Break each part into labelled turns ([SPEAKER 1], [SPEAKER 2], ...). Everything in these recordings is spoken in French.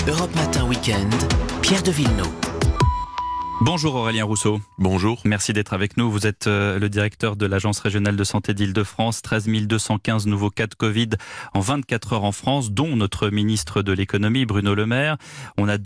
[SPEAKER 1] Europe Matin Week-end, Pierre de Villeneuve.
[SPEAKER 2] Bonjour Aurélien Rousseau.
[SPEAKER 3] Bonjour.
[SPEAKER 2] Merci d'être avec nous. Vous êtes le directeur de l'Agence régionale de santé d'Île-de-France. 13 215 nouveaux cas de Covid en 24 heures en France, dont notre ministre de l'économie, Bruno Le Maire. On a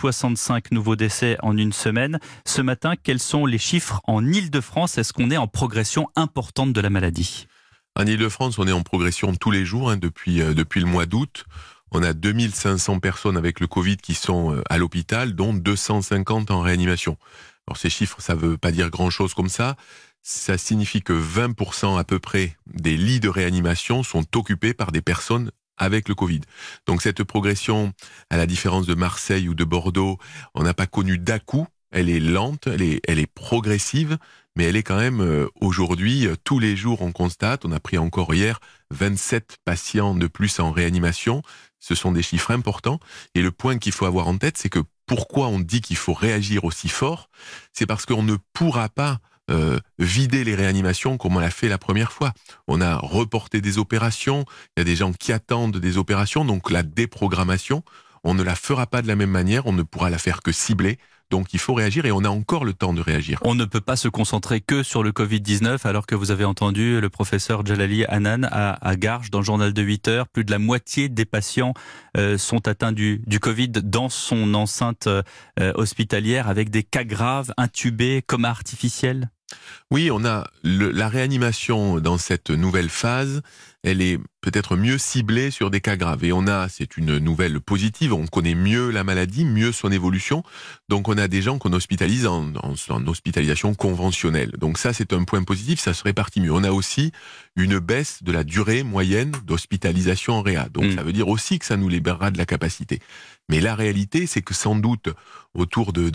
[SPEAKER 2] 265 nouveaux décès en une semaine. Ce matin, quels sont les chiffres en Île-de-France? Est-ce qu'on est en progression importante de la maladie?
[SPEAKER 3] En Île-de-France, on est en progression tous les jours depuis le mois d'août. On a 2500 personnes avec le Covid qui sont à l'hôpital, dont 250 en réanimation. Alors ces chiffres, ça veut pas dire grand-chose comme ça. Ça signifie que 20% à peu près des lits de réanimation sont occupés par des personnes avec le Covid. Donc cette progression, à la différence de Marseille ou de Bordeaux, on n'a pas connu d'à-coup. Elle est lente, elle est progressive, mais elle est quand même aujourd'hui, tous les jours on constate, on a pris encore hier 27 patients de plus en réanimation. Ce sont des chiffres importants. Et le point qu'il faut avoir en tête, c'est que pourquoi on dit qu'il faut réagir aussi fort, c'est parce qu'on ne pourra pas vider les réanimations comme on l'a fait la première fois. On a reporté des opérations, il y a des gens qui attendent des opérations, donc la déprogrammation, on ne la fera pas de la même manière, on ne pourra la faire que ciblée. Donc il faut réagir et on a encore le temps de réagir.
[SPEAKER 2] On ne peut pas se concentrer que sur le Covid-19 alors que vous avez entendu le professeur Djalali Hannan à Garches dans le journal de 8 heures. Plus de la moitié des patients sont atteints du Covid dans son enceinte hospitalière avec des cas graves, intubés, coma artificiel.
[SPEAKER 3] Oui, on a la réanimation dans cette nouvelle phase, elle est peut-être mieux ciblée sur des cas graves. Et c'est une nouvelle positive, on connaît mieux la maladie, mieux son évolution. Donc on a des gens qu'on hospitalise en hospitalisation conventionnelle. Donc ça, c'est un point positif, ça se répartit mieux. On a aussi une baisse de la durée moyenne d'hospitalisation en réa. Donc ça veut dire aussi que ça nous libérera de la capacité. Mais la réalité, c'est que sans doute, autour de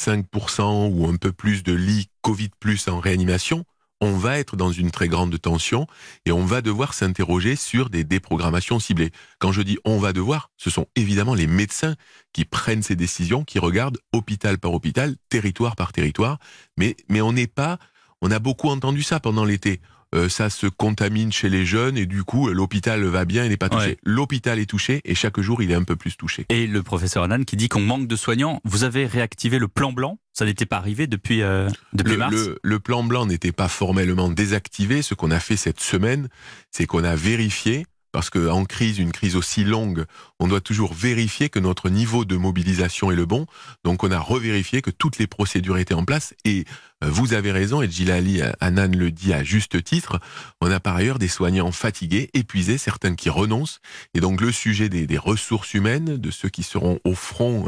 [SPEAKER 3] 25% ou un peu plus de lits Covid plus en réanimation, on va être dans une très grande tension et on va devoir s'interroger sur des déprogrammations ciblées. Quand je dis on va devoir, ce sont évidemment les médecins qui prennent ces décisions, qui regardent hôpital par hôpital, territoire par territoire. Mais on a beaucoup entendu ça pendant l'été. Ça se contamine chez les jeunes et du coup l'hôpital va bien et n'est pas touché. Ouais. L'hôpital est touché et chaque jour il est un peu plus touché.
[SPEAKER 2] Et le professeur Hannan qui dit qu'on manque de soignants. Vous avez réactivé le plan blanc? Ça n'était pas arrivé depuis mars.
[SPEAKER 3] Le plan blanc n'était pas formellement désactivé. Ce qu'on a fait cette semaine, c'est qu'on a vérifié. Parce qu'en crise, une crise aussi longue, on doit toujours vérifier que notre niveau de mobilisation est le bon. Donc on a revérifié que toutes les procédures étaient en place. Et vous avez raison, et Djalali Hannan le dit à juste titre, on a par ailleurs des soignants fatigués, épuisés, certains qui renoncent. Et donc le sujet des ressources humaines, de ceux qui seront au front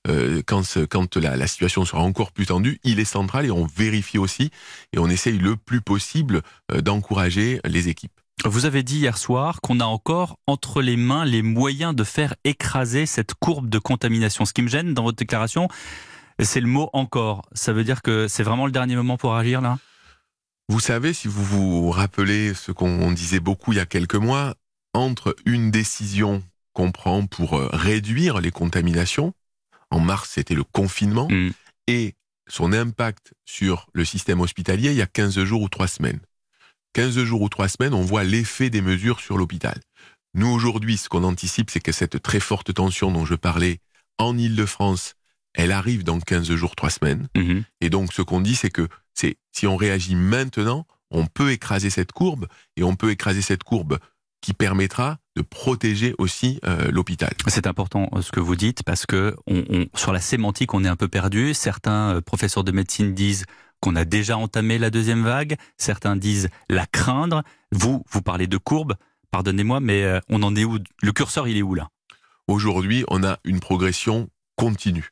[SPEAKER 3] quand la situation sera encore plus tendue, il est central et on vérifie aussi. Et on essaye le plus possible d'encourager les équipes.
[SPEAKER 2] Vous avez dit hier soir qu'on a encore entre les mains les moyens de faire écraser cette courbe de contamination. Ce qui me gêne dans votre déclaration, c'est le mot « encore ». Ça veut dire que c'est vraiment le dernier moment pour agir là ?
[SPEAKER 3] Vous savez, si vous vous rappelez ce qu'on disait beaucoup il y a quelques mois, entre une décision qu'on prend pour réduire les contaminations, en mars c'était le confinement, et son impact sur le système hospitalier il y a 15 jours ou 3 semaines. 15 jours ou 3 semaines, on voit l'effet des mesures sur l'hôpital. Nous, aujourd'hui, ce qu'on anticipe, c'est que cette très forte tension dont je parlais en Île-de-France, elle arrive dans 15 jours, 3 semaines. Et donc, ce qu'on dit, c'est que si on réagit maintenant, on peut écraser cette courbe, et on peut écraser cette courbe qui permettra de protéger aussi l'hôpital.
[SPEAKER 2] C'est important ce que vous dites, parce que sur la sémantique, on est un peu perdu. Certains professeurs de médecine disent qu'on a déjà entamé la deuxième vague. Certains disent la craindre. Vous parlez de courbe. Pardonnez-moi, mais on en est où? Le curseur, il est où là?
[SPEAKER 3] Aujourd'hui, on a une progression continue.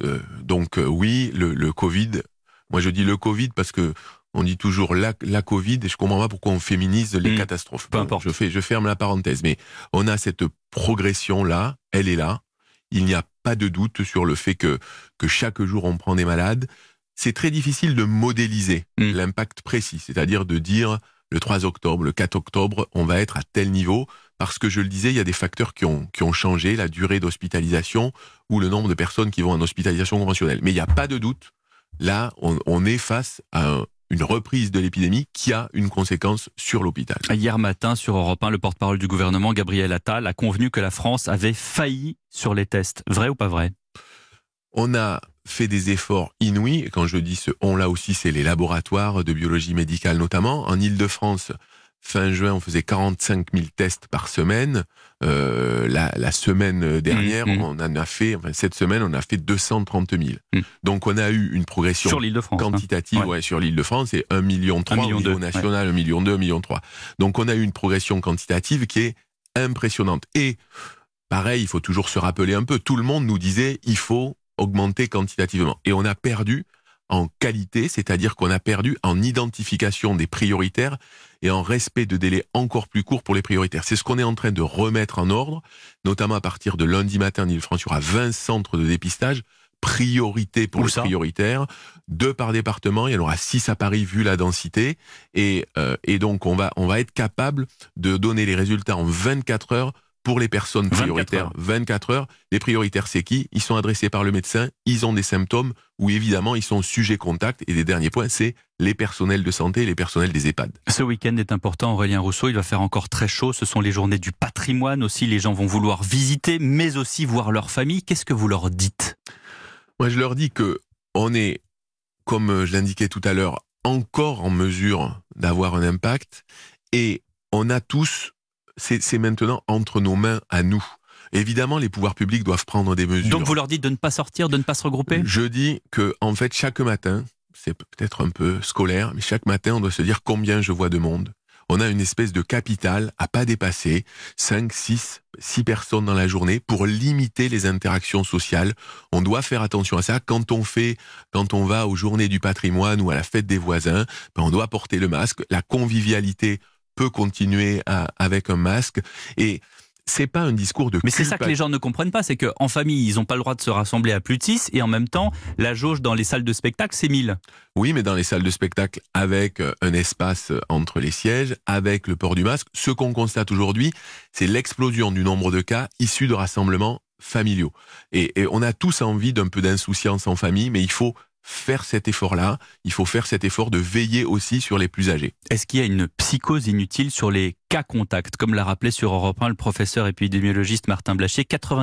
[SPEAKER 3] Oui, le Covid. Moi, je dis le Covid parce que on dit toujours la Covid et je comprends pas pourquoi on féminise les catastrophes.
[SPEAKER 2] Peu importe.
[SPEAKER 3] Je ferme la parenthèse, mais on a cette progression là. Elle est là. Il n'y a pas de doute sur le fait que chaque jour on prend des malades. C'est très difficile de modéliser l'impact précis, c'est-à-dire de dire le 3 octobre, le 4 octobre, on va être à tel niveau, parce que je le disais, il y a des facteurs qui ont changé, la durée d'hospitalisation ou le nombre de personnes qui vont en hospitalisation conventionnelle. Mais il n'y a pas de doute, là, on est face à une reprise de l'épidémie qui a une conséquence sur l'hôpital.
[SPEAKER 2] Hier matin, sur Europe 1, le porte-parole du gouvernement, Gabriel Attal, a convenu que la France avait failli sur les tests. Vrai ou pas vrai ?
[SPEAKER 3] On a fait des efforts inouïs, et quand je dis ce on là aussi, c'est les laboratoires de biologie médicale notamment. En Ile-de-France, fin juin, on faisait 45 000 tests par semaine. La semaine dernière, on en a fait, cette semaine, on a fait 230 000. Donc on a eu une progression
[SPEAKER 2] sur l'Île-de-France,
[SPEAKER 3] quantitative sur l'Île-de-France, et 1,3 million au niveau national, 1,2 million, 1,3 million. Donc on a eu une progression quantitative qui est impressionnante. Et pareil, il faut toujours se rappeler un peu, tout le monde nous disait il faut augmenter quantitativement. Et on a perdu en qualité, c'est-à-dire qu'on a perdu en identification des prioritaires et en respect de délais encore plus courts pour les prioritaires. C'est ce qu'on est en train de remettre en ordre, notamment à partir de lundi matin en Ile-de-France, il y aura 20 centres de dépistage, priorité pour les prioritaires, 2 par département, il y en aura 6 à Paris vu la densité, et donc on va être capable de donner les résultats en 24 heures pour les personnes prioritaires. 24 heures. Les prioritaires, c'est qui ? Ils sont adressés par le médecin, ils ont des symptômes, ou évidemment, ils sont sujets contact. Et les derniers points, c'est les personnels de santé et les personnels des EHPAD.
[SPEAKER 2] Ce week-end est important, Aurélien Rousseau, il va faire encore très chaud. Ce sont les journées du patrimoine aussi. Les gens vont vouloir visiter, mais aussi voir leur famille. Qu'est-ce que vous leur dites ?
[SPEAKER 3] Moi, je leur dis que on est, comme je l'indiquais tout à l'heure, encore en mesure d'avoir un impact, et on a tous... C'est maintenant entre nos mains à nous. Évidemment, les pouvoirs publics doivent prendre des mesures.
[SPEAKER 2] Donc vous leur dites de ne pas sortir, de ne pas se regrouper ?
[SPEAKER 3] Je dis que, en fait, chaque matin, c'est peut-être un peu scolaire, mais chaque matin, on doit se dire combien je vois de monde. On a une espèce de capital à pas dépasser, 5, 6 personnes dans la journée pour limiter les interactions sociales. On doit faire attention à ça. Quand on va aux journées du patrimoine ou à la fête des voisins, on doit porter le masque. La convivialité peut continuer avec un masque, et c'est pas un discours de...
[SPEAKER 2] Mais c'est ça que les gens ne comprennent pas, c'est qu'en famille, ils n'ont pas le droit de se rassembler à plus de 6, et en même temps, la jauge dans les salles de spectacle, c'est 1000.
[SPEAKER 3] Oui, mais dans les salles de spectacle, avec un espace entre les sièges, avec le port du masque, ce qu'on constate aujourd'hui, c'est l'explosion du nombre de cas issus de rassemblements familiaux. Et on a tous envie d'un peu d'insouciance en famille, mais il faut faire cet effort-là, il faut faire cet effort de veiller aussi sur les plus âgés.
[SPEAKER 2] Est-ce qu'il y a une psychose inutile sur les cas contacts ? Comme l'a rappelé sur Europe 1 le professeur épidémiologiste Martin Blachier,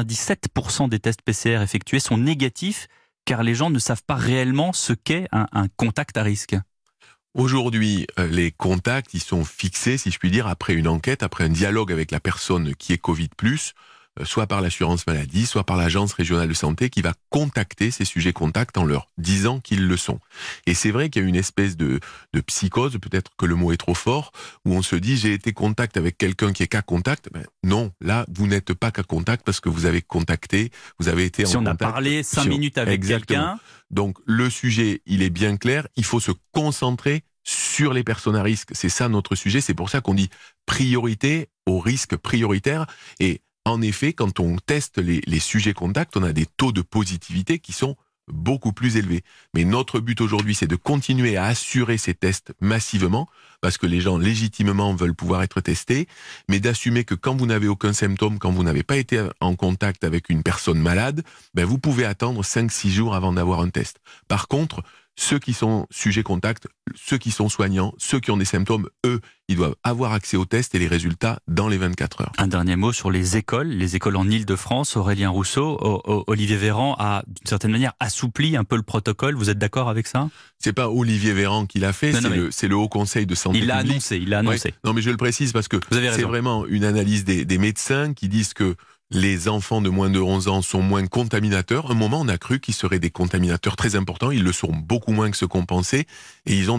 [SPEAKER 2] 97% des tests PCR effectués sont négatifs car les gens ne savent pas réellement ce qu'est un contact à risque.
[SPEAKER 3] Aujourd'hui, les contacts, ils sont fixés, si je puis dire, après une enquête, après un dialogue avec la personne qui est Covid+, soit par l'assurance maladie, soit par l'agence régionale de santé qui va contacter ces sujets contacts en leur disant qu'ils le sont. Et c'est vrai qu'il y a une espèce de psychose, peut-être que le mot est trop fort, où on se dit j'ai été contact avec quelqu'un qui est cas contact. Non, là vous n'êtes pas cas contact parce que vous avez contacté, vous avez été en contact.
[SPEAKER 2] Si on a parlé 5 minutes avec quelqu'un.
[SPEAKER 3] Donc le sujet, il est bien clair, il faut se concentrer sur les personnes à risque. C'est ça notre sujet, c'est pour ça qu'on dit priorité aux risques prioritaires. Et en effet, quand on teste les sujets contacts, on a des taux de positivité qui sont beaucoup plus élevés. Mais notre but aujourd'hui, c'est de continuer à assurer ces tests massivement, parce que les gens légitimement veulent pouvoir être testés, mais d'assumer que quand vous n'avez aucun symptôme, quand vous n'avez pas été en contact avec une personne malade, vous pouvez attendre 5-6 jours avant d'avoir un test. Par contre, ceux qui sont sujets contacts, ceux qui sont soignants, ceux qui ont des symptômes, eux, ils doivent avoir accès aux tests et les résultats dans les 24 heures.
[SPEAKER 2] Un dernier mot sur les écoles en Ile-de-France. Aurélien Rousseau, Olivier Véran a d'une certaine manière assoupli un peu le protocole. Vous êtes d'accord avec ça ?
[SPEAKER 3] C'est pas Olivier Véran qui l'a fait, c'est le Haut Conseil de santé publique.
[SPEAKER 2] Il l'a annoncé.
[SPEAKER 3] Ouais. Non, mais je le précise parce que c'est vraiment une analyse des médecins qui disent que les enfants de moins de 11 ans sont moins contaminateurs. À un moment, on a cru qu'ils seraient des contaminateurs très importants. Ils le sont beaucoup moins que ce qu'on pensait. Et ils ont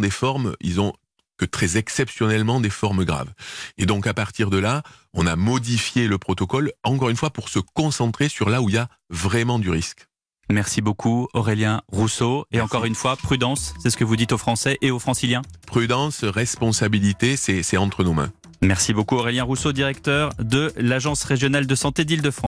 [SPEAKER 3] que très exceptionnellement des formes graves. Et donc, à partir de là, on a modifié le protocole, encore une fois, pour se concentrer sur là où il y a vraiment du risque.
[SPEAKER 2] Merci beaucoup, Aurélien Rousseau. Et encore une fois, prudence, c'est ce que vous dites aux Français et aux Franciliens ?
[SPEAKER 3] Prudence, responsabilité, c'est entre nos mains.
[SPEAKER 2] Merci beaucoup, Aurélien Rousseau, directeur de l'Agence régionale de santé d'Île-de-France.